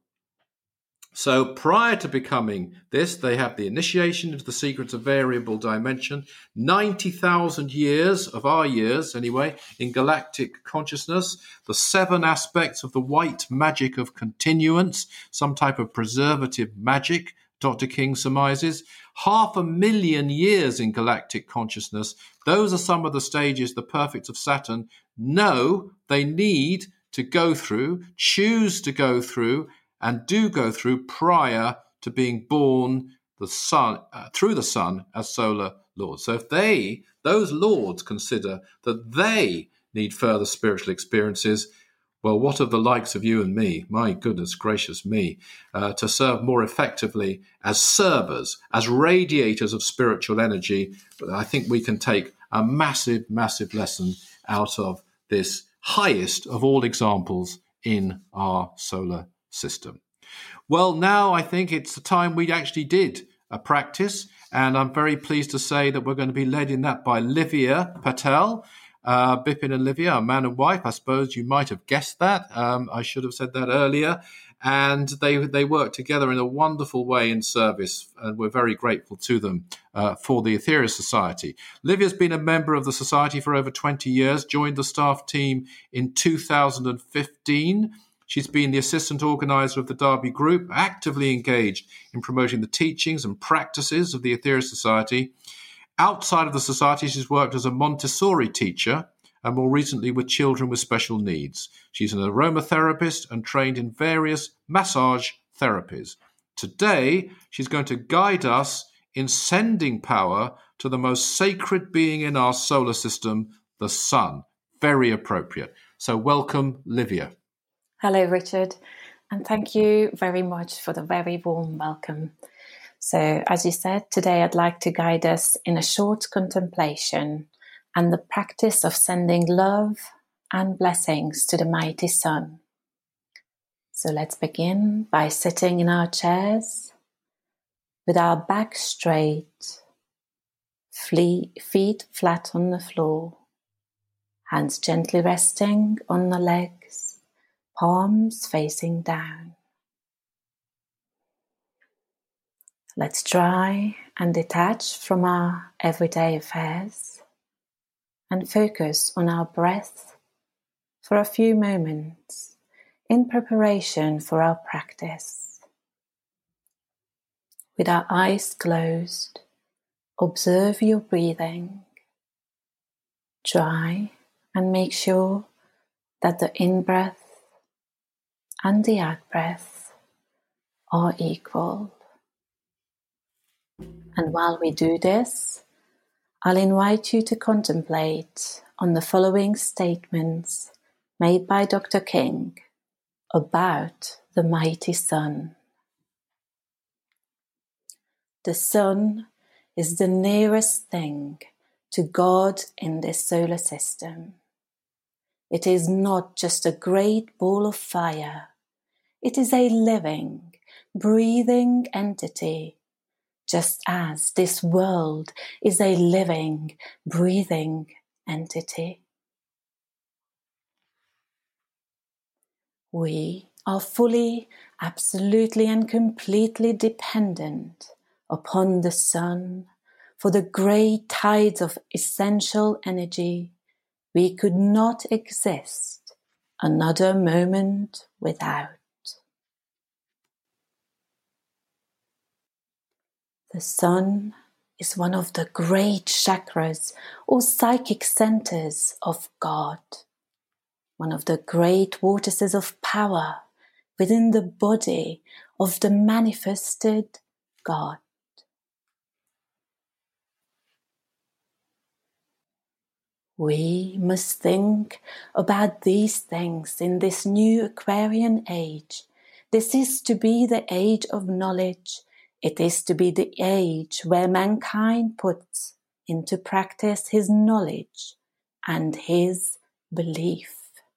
So prior to becoming this, they have the initiation into the secrets of variable dimension, ninety thousand years of our years, anyway, in galactic consciousness, the seven aspects of the white magic of continuance, some type of preservative magic, Doctor King surmises, half a million years in galactic consciousness. Those are some of the stages the perfects of Saturn know they need to go through, choose to go through, and do go through prior to being born the sun uh, through the sun as solar lords. So if they, those lords, consider that they need further spiritual experiences, well, what of the likes of you and me? My goodness gracious me, uh, to serve more effectively as servers, as radiators of spiritual energy. But I think we can take a massive, massive lesson out of this highest of all examples in our solar system. Well, now I think it's the time we actually did a practice, and I'm very pleased to say that we're going to be led in that by Livia Patel. Uh, Bipin and Livia are man and wife. I suppose you might have guessed that. Um, I should have said that earlier. And they they work together in a wonderful way in service, and we're very grateful to them uh, for the Aetherius Society. Livia's been a member of the Society for over twenty years, joined the staff team in two thousand fifteen. She's been the assistant organizer of the Derby Group, actively engaged in promoting the teachings and practices of the Aetherius Society. Outside of the Society, she's worked as a Montessori teacher and more recently with children with special needs. She's an aromatherapist and trained in various massage therapies. Today, she's going to guide us in sending power to the most sacred being in our solar system, the sun. Very appropriate. So welcome, Livia. Hello, Richard, and thank you very much for the very warm welcome. So, as you said, today I'd like to guide us in a short contemplation and the practice of sending love and blessings to the mighty sun. So let's begin by sitting in our chairs with our back straight, feet flat on the floor, hands gently resting on the legs, palms facing down. Let's try and detach from our everyday affairs and focus on our breath for a few moments in preparation for our practice. With our eyes closed, observe your breathing. Try and make sure that the in-breath and the out-breath are equal. And while we do this, I'll invite you to contemplate on the following statements made by Doctor King about the mighty sun. The sun is the nearest thing to God in this solar system. It is not just a great ball of fire. It is a living, breathing entity, just as this world is a living, breathing entity. We are fully, absolutely and completely dependent upon the sun for the great tides of essential energy we could not exist another moment without. The sun is one of the great chakras or psychic centers of God, one of the great vortices of power within the body of the manifested God. We must think about these things in this new Aquarian age. This is to be the age of knowledge. It is to be the age where mankind puts into practice his knowledge and his belief.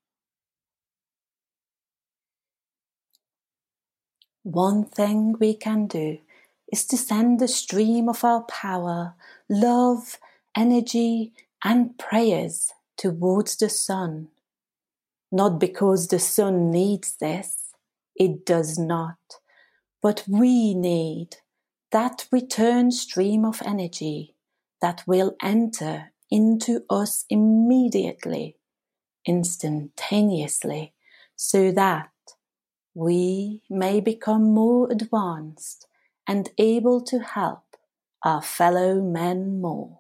One thing we can do is to send the stream of our power, love, energy, and prayers towards the sun. Not because the sun needs this, it does not, but we need that return stream of energy that will enter into us immediately, instantaneously, so that we may become more advanced and able to help our fellow men more.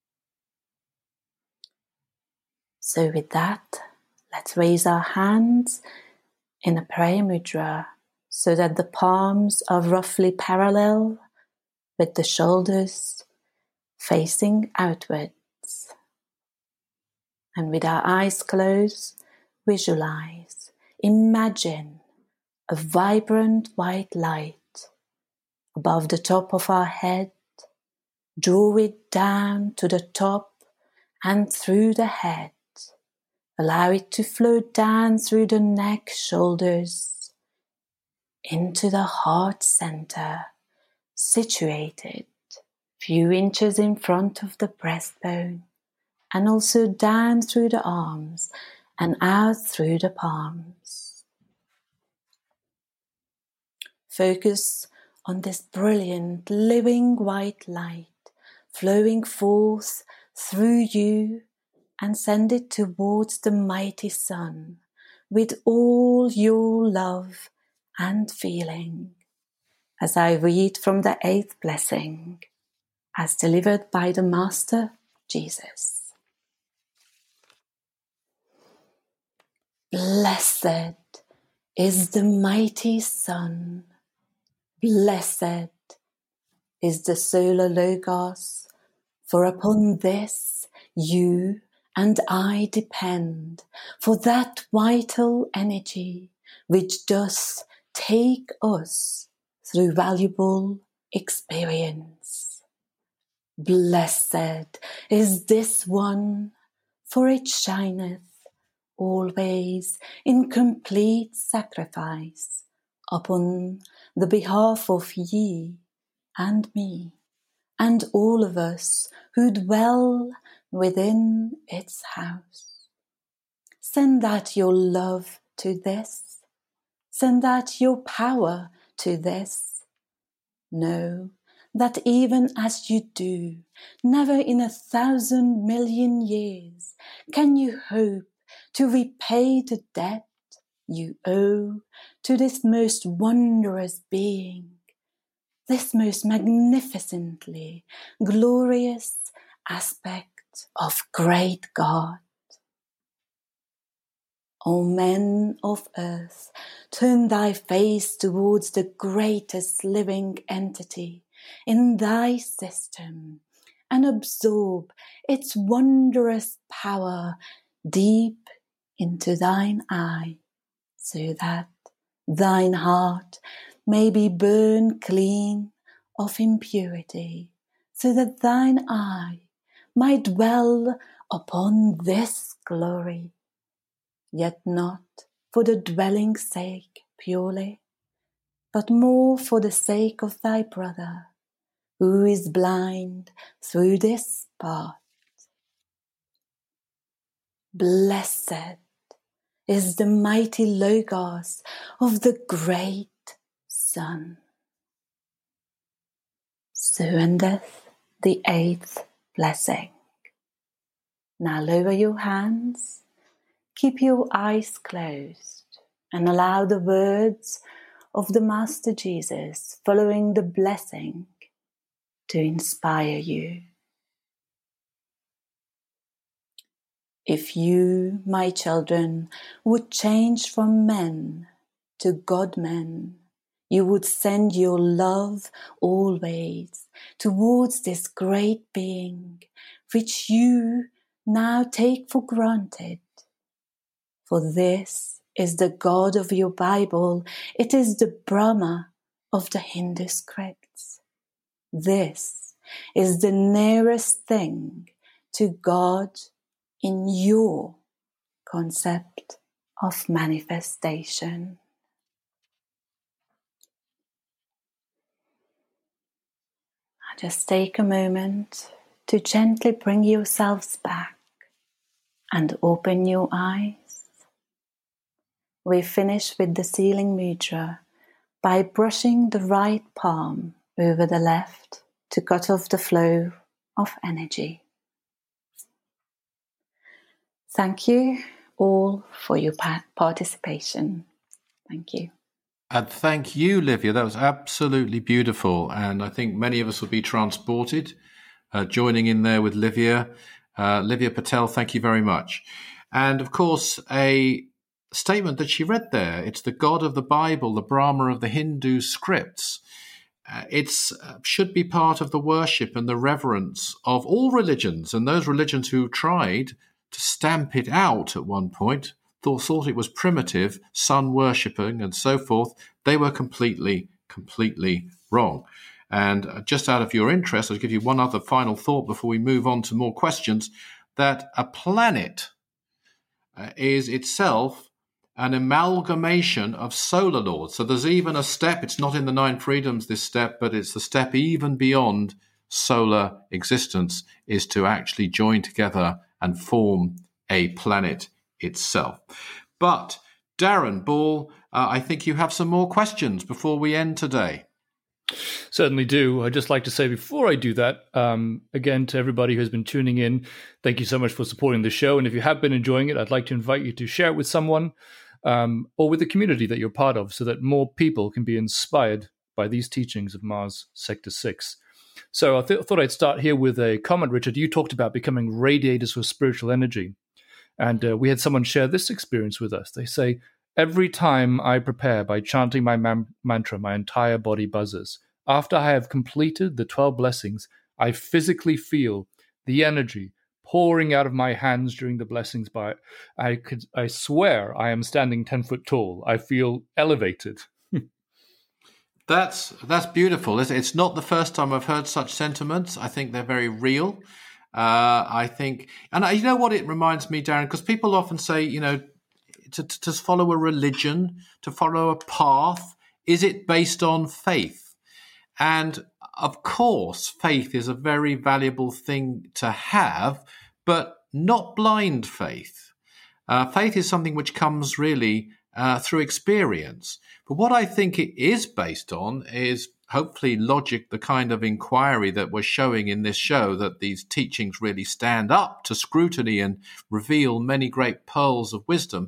So with that, let's raise our hands in a prayer mudra so that the palms are roughly parallel with the shoulders facing outwards. And with our eyes closed, visualize, imagine a vibrant white light above the top of our head. Draw it down to the top and through the head. Allow it to flow down through the neck, shoulders, into the heart center, situated a few inches in front of the breastbone, and also down through the arms and out through the palms. Focus on this brilliant, living white light flowing forth through you, and send it towards the mighty sun with all your love and feeling. As I read from the eighth blessing, as delivered by the Master Jesus. Blessed is the mighty sun. Blessed is the solar Logos, for upon this you and I depend, for that vital energy which does take us through valuable experience. Blessed is this one, for it shineth always in complete sacrifice upon the behalf of ye and me, and all of us who dwell within its house. Send out your love to this. Send out your power to this. Know that even as you do, never in a thousand million years can you hope to repay the debt you owe to this most wondrous being, this most magnificently glorious aspect of great God. O men of earth, turn thy face towards the greatest living entity in thy system and absorb its wondrous power deep into thine eye, so that thine heart may be burned clean of impurity, so that thine eye might dwell upon this glory, yet not for the dwelling's sake purely, but more for the sake of thy brother, who is blind through this path. Blessed is the mighty Logos of the great Son. So endeth the eighth blessing. Now lower your hands, keep your eyes closed, and allow the words of the Master Jesus following the blessing to inspire you. If you, my children, would change from men to God-men, you would send your love always towards this great being, which you now take for granted. For this is the God of your Bible. It is the Brahma of the Hindu scripts. This is the nearest thing to God in your concept of manifestation. Just take a moment to gently bring yourselves back and open your eyes. We finish with the sealing mudra by brushing the right palm over the left to cut off the flow of energy. Thank you all for your participation. Thank you. And thank you, Livia. That was absolutely beautiful. And I think many of us will be transported, uh, joining in there with Livia. Uh, Livia Patel, thank you very much. And of course, a statement that she read there, it's the God of the Bible, the Brahma of the Hindu scripts. Uh, it's uh, should be part of the worship and the reverence of all religions, and those religions who tried to stamp it out at one point, thought, thought it was primitive, sun worshipping and so forth. They were completely, completely wrong. And uh, just out of your interest, I'll give you one other final thought before we move on to more questions, that a planet uh, is itself an amalgamation of solar laws. So there's even a step, it's not in the Nine Freedoms, this step, but it's the step even beyond solar existence, is to actually join together and form a planet itself. But Darren Ball, uh, I think you have some more questions before we end today. Certainly do. I'd just like to say before I do that, um, again, to everybody who's been tuning in, thank you so much for supporting the show. And if you have been enjoying it, I'd like to invite you to share it with someone um, or with the community that you're part of so that more people can be inspired by these teachings of Mars Sector six. So I th- thought I'd start here with a comment, Richard. You talked about becoming radiators for spiritual energy. And uh, we had someone share this experience with us. They say, every time I prepare by chanting my man- mantra, my entire body buzzes. After I have completed the twelve blessings, I physically feel the energy pouring out of my hands during the blessings. By I could, I swear I am standing ten foot tall. I feel elevated. That's that's beautiful. It's not the first time I've heard such sentiments. I think they're very real. Uh, I think, and you know what it reminds me, Darren, because people often say, you know, to, to follow a religion, to follow a path, is it based on faith? And of course, faith is a very valuable thing to have, but not blind faith. Uh, faith is something which comes really uh, through experience. But what I think it is based on is hopefully logic, the kind of inquiry that we're showing in this show, that these teachings really stand up to scrutiny and reveal many great pearls of wisdom.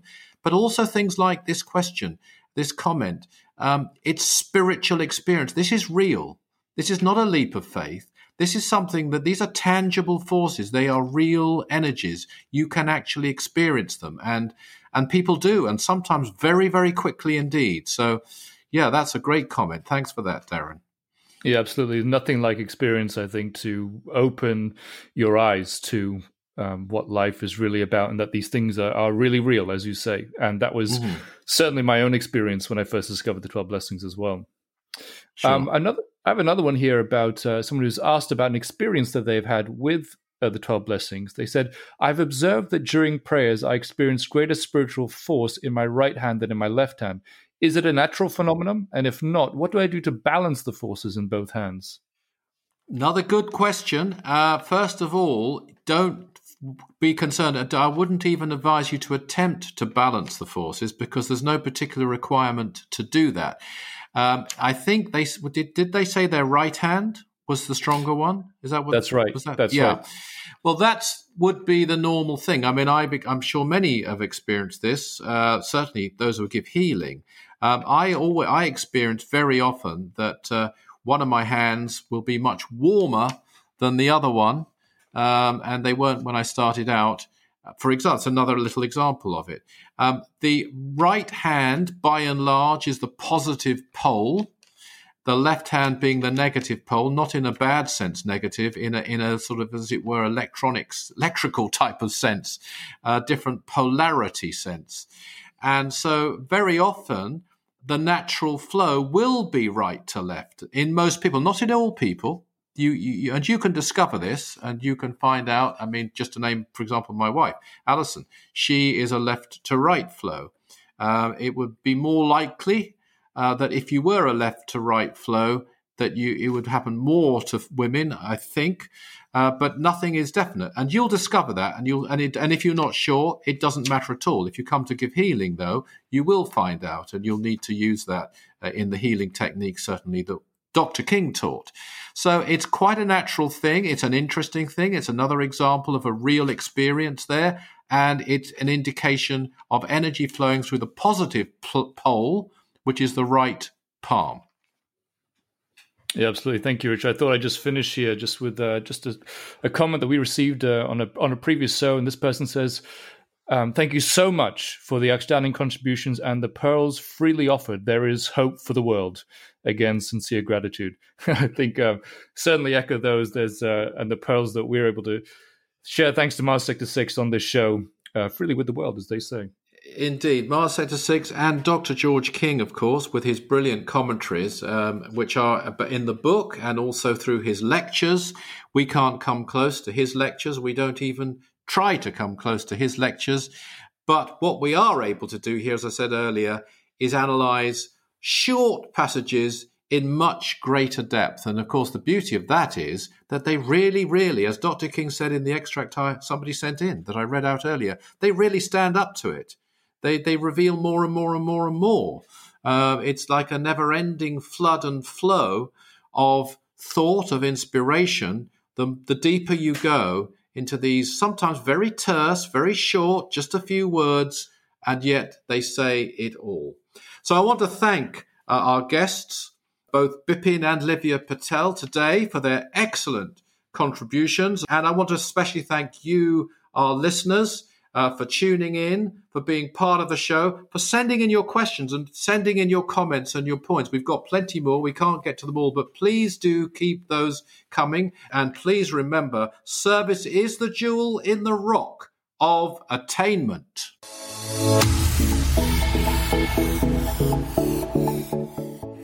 but also things like this question, this comment. Um, it's spiritual experience. This is real. This is not a leap of faith. This is something that these are tangible forces. They are real energies. You can actually experience them. And and people do, and sometimes very, very quickly indeed. So, yeah, that's a great comment. Thanks for that, Darren. Yeah, absolutely. Nothing like experience, I think, to open your eyes to um, what life is really about, and that these things are, are really real, as you say. And that was mm-hmm. certainly my own experience when I first discovered the twelve Blessings as well. Sure. Um, another, I have another one here about uh, someone who's asked about an experience that they've had with uh, the twelve Blessings. They said, I've observed that during prayers, I experience greater spiritual force in my right hand than in my left hand. Is it a natural phenomenon? And if not, what do I do to balance the forces in both hands? Another good question. Uh, first of all, don't be concerned. I wouldn't even advise you to attempt to balance the forces because there's no particular requirement to do that. Um, I think they did. Did they say their right hand was the stronger one? Is that what? That's right. Was that? That's yeah. right. Well, that's would be the normal thing. I mean, I, I'm sure many have experienced this. Uh, certainly, those who give healing. Um, I always I experience very often that uh, one of my hands will be much warmer than the other one, um, and they weren't when I started out. For example, it's another little example of it. Um, the right hand, by and large, is the positive pole. The left hand being the negative pole, not in a bad sense negative, in a in a sort of, as it were, electronics, electrical type of sense, a different polarity sense. And so very often the natural flow will be right to left in most people, not in all people. You, you and you can discover this, and you can find out. I mean, just to name, for example, my wife, Alison, she is a left to right flow. Uh, it would be more likely uh, that if you were a left to right flow, that you it would happen more to women, I think. Uh, but nothing is definite, and you'll discover that. And you'll and it, and if you're not sure, it doesn't matter at all. If you come to give healing, though, you will find out, and you'll need to use that uh, in the healing technique, certainly that Doctor King taught. So it's quite a natural thing. It's an interesting thing. It's another example of a real experience there. And it's an indication of energy flowing through the positive pl- pole, which is the right palm. Yeah, absolutely. Thank you, Rich. I thought I'd just finish here just with uh, just a, a comment that we received uh, on a on a previous show. And this person says, Um, thank you so much for the outstanding contributions and the pearls freely offered. There is hope for the world. Again, sincere gratitude. I think uh, certainly echo those. There's uh, and the pearls that we're able to share thanks to Mars Sector six on this show uh, freely with the world, as they say. Indeed, Mars Sector six and Doctor George King, of course, with his brilliant commentaries, um, which are in the book and also through his lectures. We can't come close to his lectures. We don't even try to come close to his lectures. But what we are able to do here, as I said earlier, is analyse short passages in much greater depth. And of course, the beauty of that is that they really, really, as Doctor King said in the extract I, somebody sent in that I read out earlier, they really stand up to it. They they reveal more and more and more and more. Uh, it's like a never-ending flood and flow of thought, of inspiration. The, the deeper you go into these sometimes very terse, very short, just a few words, and yet they say it all. So I want to thank uh, our guests, both Bipin and Livia Patel, today for their excellent contributions. And I want to especially thank you, our listeners, uh, for tuning in, for being part of the show, for sending in your questions and sending in your comments and your points. We've got plenty more. We can't get to them all, but please do keep those coming. And please remember, service is the jewel in the rock of attainment.